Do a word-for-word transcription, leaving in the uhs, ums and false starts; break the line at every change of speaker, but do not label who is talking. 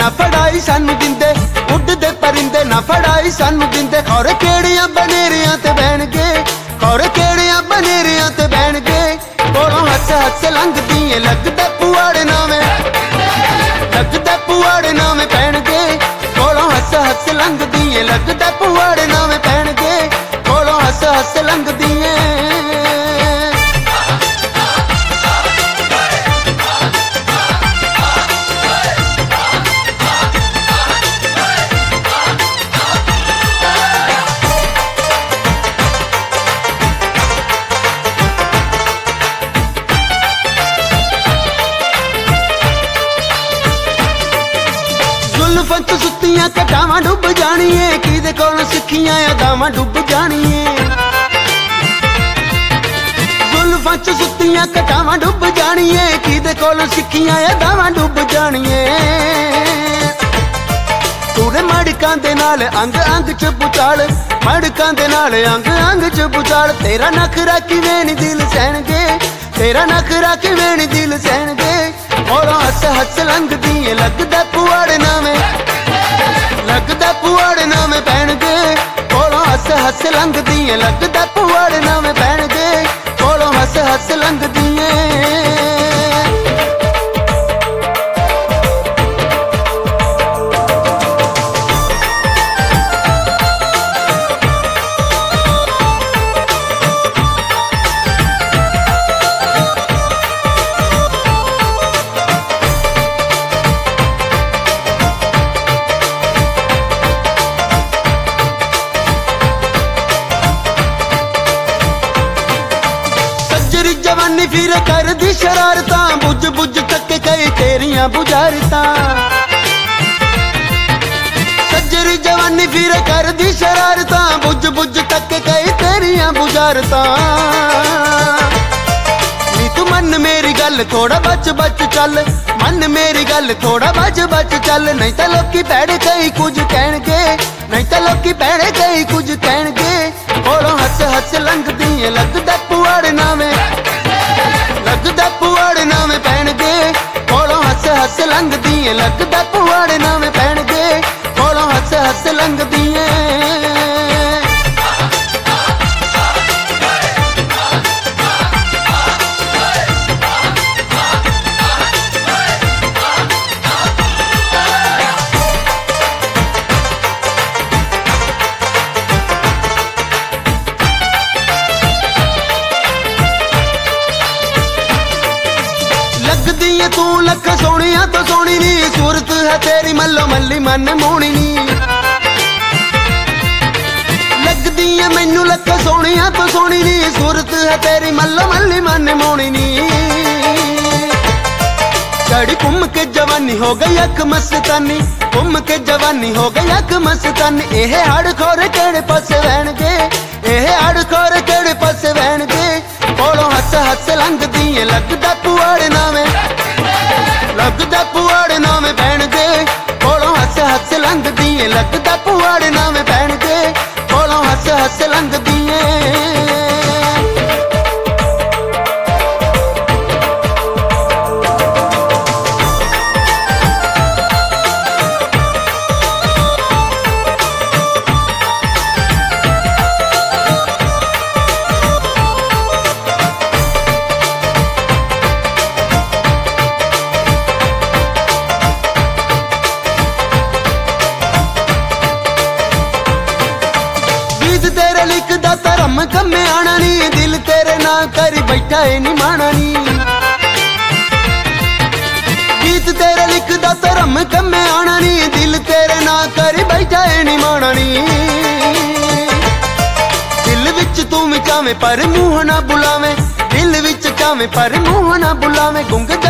ना फड़ाई सानू दिंदे, उड़दे परिंदे ना फड़ाई सानू दिंदे। खौर केड़ियां बनेरियां ते बहन के, खौर केड़ियां बनेरियां ते बहन के। कोलों हस हस लंघदी ऐ लगदा पुआड़े नावें, लगदा पुआड़े नावें पैण के। कोलों हस हस लंघदी ऐ लगदा पुआड़े नावें पैण के। कोलों हस हस लंघदी ऐ। जुल्फां च सुत्तियां कटावां डुब जाणीए, किदे कोलों सिक्खियां अदावां डुब जाणीए। जुल्फां च सुत्तियां कटावां डुब जाणीए, किदे कोलों सिक्खियां अदावां डुब जाणीए। तूरे मड़कां दे नाल अंग अंग च बुचाल, मड़कां दे नाल अंग अंग च बुचाल। तेरा नखरा किवें नी दिल सहणगे, तेरा नखरा किवें नी दिल सहणगे। कोलों हस हस लंघदी ऐ लगदा पुआड़े नावें, लगदा पुआड़े नावें पैण के। कोलों हस हस लंघदी ऐ लगदा पुआड़े नावें पैण के। कोलों हस हस लंघदी ऐ। जवानी फिर कर दी शरारतां, बुझ बुझ तक कई तेरियां बुझारतां। सज्जरी जवानी फिर कर दी शरारतां, बुझ बुझ तक कई तेरियां बुझारतां। नी तू मन मेरी गल थोड़ा बच बच चल, मन मेरी गल थोड़ा बच बच चल। नहीं तां लोकी भैड़े कई कुछ कहणगे, नहीं तां लोकी भैड़े कई कुछ कहणगे। कोलों हस हस लंघदी ऐ लगदा पुआड़े नावें, लगदा पुआड़े नावें पैण के। कोलों हस हस लंघदी ऐ लगदा पुआड़े नावें पैण के। कोलों हस हस लंघदी ऐ। लगदी ऐ तू लख सोहणियां तो सोहणी नी, सूरत है तेरी मल्लो मल्ली मन मोहनी नी। लगदी ऐ मैनू लख सोहणियां तो सोहणी नी, सूरत है तेरी मल्लो मल्ली मन मोहनी नी। चढ़ी घूम के जवानी हो गई अख मस्तानी, घूम के जवानी हो गई अख मस्तानी। एह हड़ खोर केड़े पासे बहणगे, एह हड़ खोर केड़े पासे बहणगे। कोलों हस हस लंघदी ऐ लगदा पुआड़े नावें, लगदा पुआड़े नावें पैण के। कोलों हस हस लंघदी ऐ लगदा पुआड़े नावें पैण के। कोलों हस हस लंघदी ऐ। तेरे लिखदा धर्म कम्मे आना नी, दिल तेरे ना करी बैठा है नी माना नी। गीत तेरे लिखदा धर्म कम्मे आना नी, दिल तेरे ना करी बैठा है नी माना नी। दिल विच तू भी चावें पर मूंह ना बुलावें, दिल विच चावें पर मूंह ना बुलावें। गुंग